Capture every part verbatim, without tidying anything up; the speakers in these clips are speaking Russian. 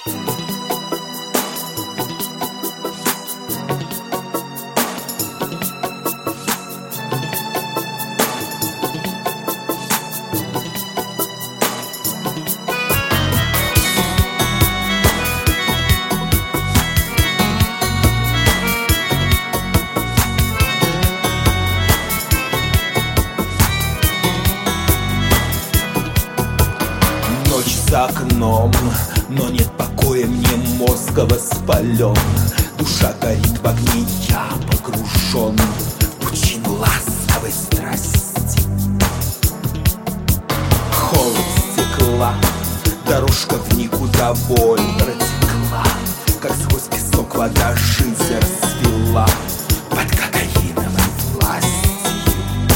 За окном, но нет покоя мне, мозг воспален. Душа горит в огне, я погружен в пучину ласковой страсти. Холод стекла, дорожка в никуда, боль протекла, как сквозь песок вода жизнь расцвела под кокаиновой властью.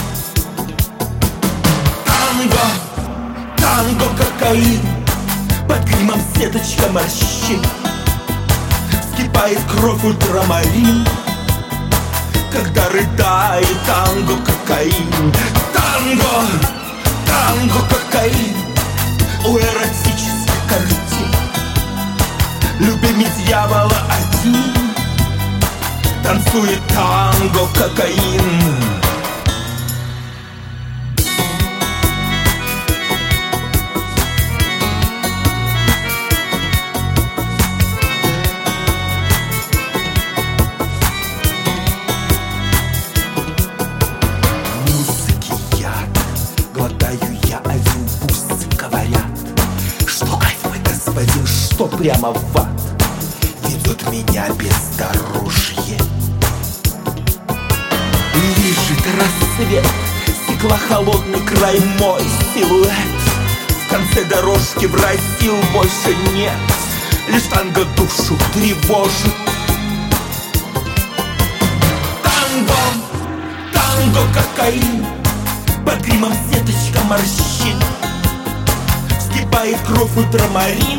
Танго, танго, кокаин, под гримом сеточка морщин. Вскипает кровь ультрамарин, когда рыдает танго, кокаин. Танго, танго, кокаин, у эротических картин. Любимый дьявола один танцует танго, кокаин. Что прямо в ад ведет меня бездорожье. Лежит рассвет, стекла холодный край, мой силуэт. В конце дорожки в рай сил больше нет, лишь танго душу тревожит. Танго, танго, кокаин, под гримом сеточка морщин. Вскипает кровь ультрамарин,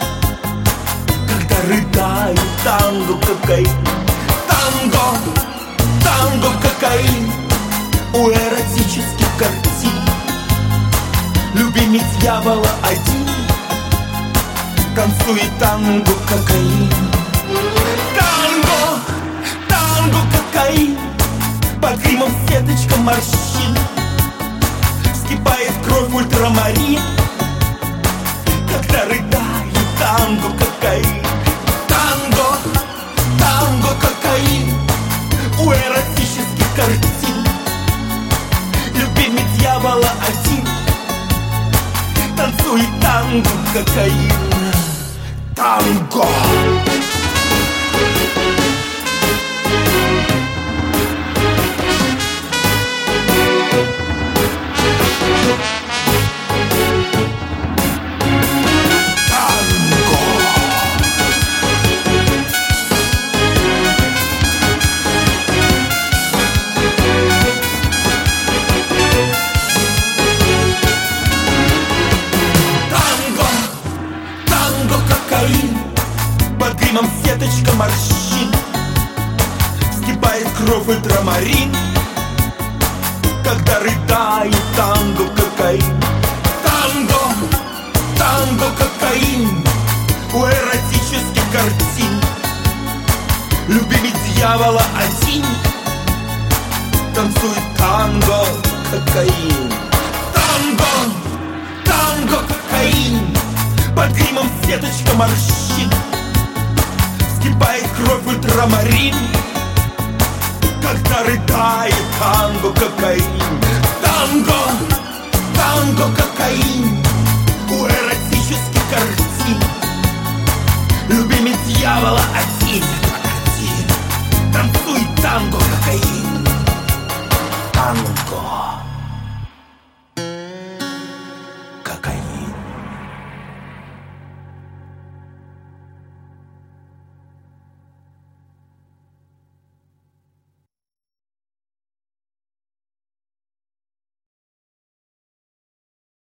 рыдает танго, кокаин. Танго, танго, кокаин, у эротических картин. Любимый дьявола один танцует танго, кокаин. Танго, танго, кокаин, под гримом сеточка морщин. Вскипает кровь ультрамарин, когда рыдает танго, кокаин. Танго, танго, кокаин, у эротических картин. Любимый дьявола один танцует танго, кокаин. Танго. Под гримом сеточка морщин. Вскипает кровь ультрамарин, когда рыдает танго, кокаин. Танго, танго, кокаин, у эротических картин. Любимый дьявола один танцует танго, кокаин. Танго, танго, кокаин, под гримом сеточка морщин. Вскипает кровь ультрамарин, когда рыдает танго, кокаин. Танго, танго, кокаин, у эротических картин. Любимый дьявола один, один танцует танго,